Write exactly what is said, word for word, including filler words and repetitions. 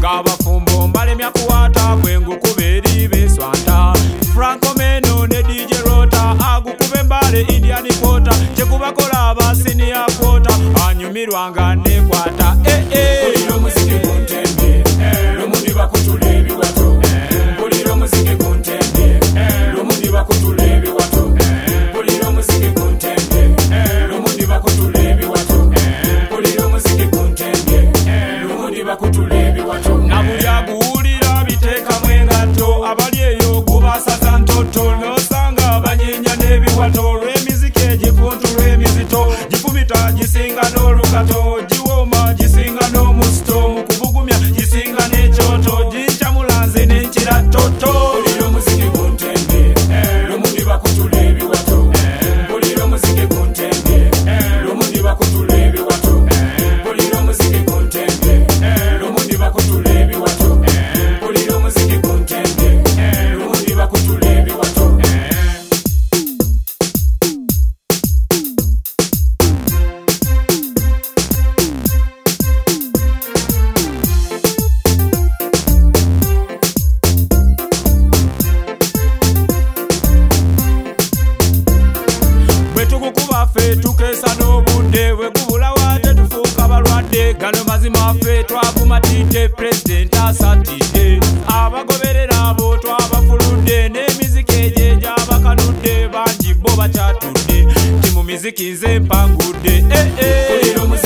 ng'abafumbo mbalemya kuwata bwengukube eri beswanta Franco Meno ne D J Rota agukube embale Indian Quarter kyekubakola abasinia quarter anyumirwanga nekwata eh eh Pulira omuziki kuntembe lumundi bakutula ebiwato Pulira omuziki kuntembe lumundi bakutula ebiwato Pulira omuziki kuntembe lumundi bakutula ebiwato Pulira omuziki kuntembe lumundi bakutula ebiwato nabuli aguwulira biteeka mwengatto abali eyo gubasaza ntoto nosanga banyinya n'ebiwato olw'emiziki egifuntu lw'emizito gifumita gisinga n'olukato giwooma gisinga n'omusito mu kubugumya gisinga n'ekyoto gincamulanze n'enkira toto Pulira omuziki kuntembe lumundi bakutula ebiwato Pulira omuziki kuntembe lumundi bakutula ebiwato Pulira omuziki kuntembe lumundi bakutula ebiwato Pulira omuziki kuntembe lumundi bakutula ebiwato bwetukukuba ffe tukeesa n'obudde bwegubula wate tufuuka balwadde gano mazima ffe twagumatidde pulezidenti asatidde abagoberera abo twabafuludde n'emiziki egyo egyabakanudde bangi bo bakyatudde ti mu miziki nze mpangudde eh eh Pulira omuziki